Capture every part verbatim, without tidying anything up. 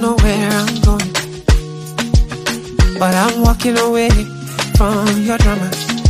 know where I'm going, but I'm walking away from your drama.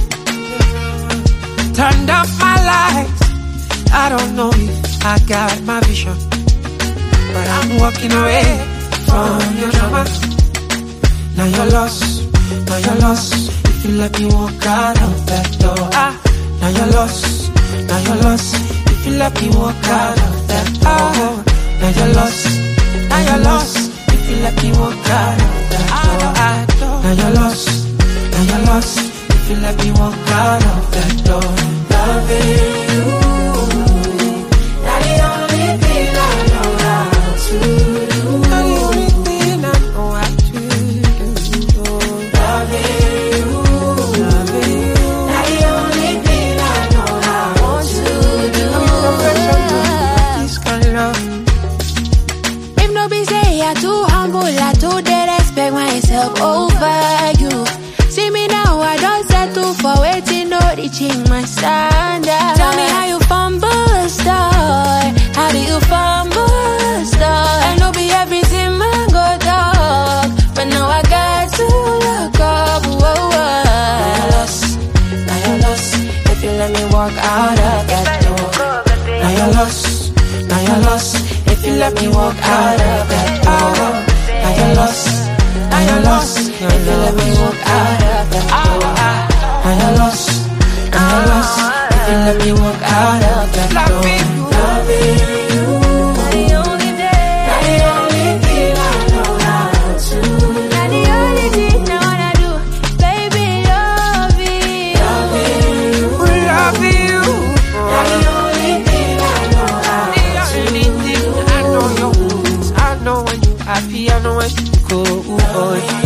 Turned up my lights, I don't know if I got my vision, but I'm walking away from your drama. Now you're lost, now you're lost. If you let me walk out of that door, ah. Now you're lost, now you're lost. If you let me walk out of that door, now you're lost, now you're lost. If you let me walk out of that door, now you're lost, now you're lost. If you let me walk out of that door, loving you, that's the only thing I know how to do. The only thing I know how to do. Loving you, loving you, that's the only thing I know how to do. This kind of love. If no be say I too humble, I too dead, respect myself over you. See me now, I don't settle for waiting, no reaching my standard. Tell me how you fumble a star, how do you fumble a star? I know be everything man go dog, but now I got to look up. Whoa, whoa. Now you're lost, now you're lost. If you let me walk out of that door, now you're lost, now you're lost. If you let me walk out of that door, now you're lost, now you're lost. If you let me walk out of that door, now you're lost, now you're lost. If you let me walk out of that door, loving you, the only day, not the only thing I know how to do. Not the only thing I wanna do, baby, love you, loving you, Loving you, not the only thing I know how to do. the only thing I know your wounds. I know when you happy, I know when you go, oh boy.